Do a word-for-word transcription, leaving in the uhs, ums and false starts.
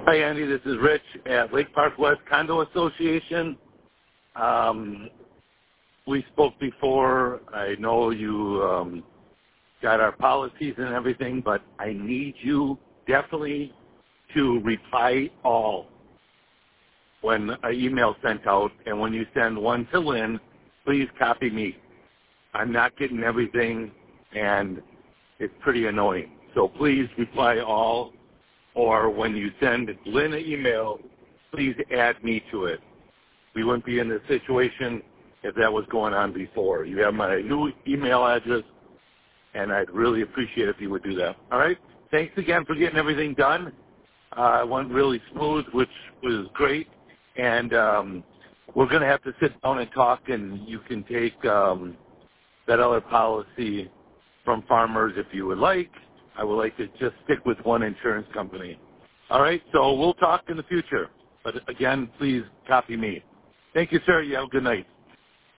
Hi, Andy. This is Rich at Lake Park West Condo Association. Um, we spoke before. I know you um, got our policies and everything, but I need you definitely to reply all when an email sent out. And when you send one to Lynn, please copy me. I'm not getting everything, and it's pretty annoying. So please reply all, or when you send Lynn an email, please add me to it. We wouldn't be in this situation if that was going on before. You have my new email address, and I'd really appreciate if you would do that. All right? Thanks again for getting everything done. Uh, it went really smooth, which was great. And um, we're going to have to sit down and talk, and you can take um, that other policy from Farmers if you would like. I would like to just stick with one insurance company. All right? So we'll talk in the future. But again, please copy me. Thank you, sir. You have a good night.